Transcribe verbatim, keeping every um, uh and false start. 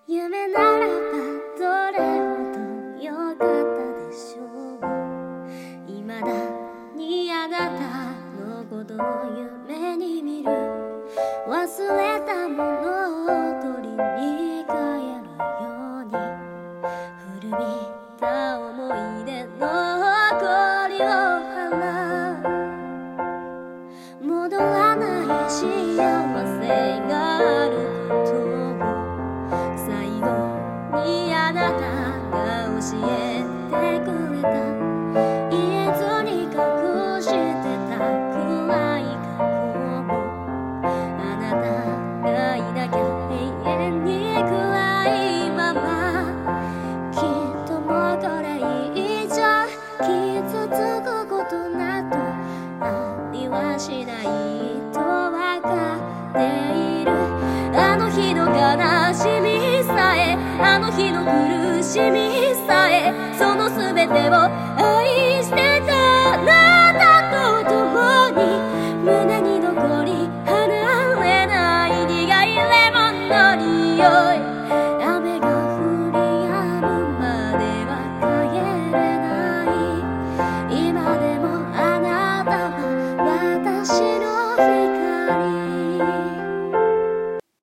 夢ならばどれほど良かったでしょう。未だにあなたのことを夢に見る。忘れたものを取りに帰るように、古びた思い出の誇りを払う。戻らない幸せがあることを最後にあなたが教えてくれた。言えずに隠してた暗い過去も、あなたがいなきゃ永遠に暗いまま。きっともうこれ以上傷つくことなどありはしないとわかっている。あの日の悲しみさえ、あの日の苦しみさえ、その全てを愛してたあなたと共に、胸に残り離れない苦いレモンの匂い。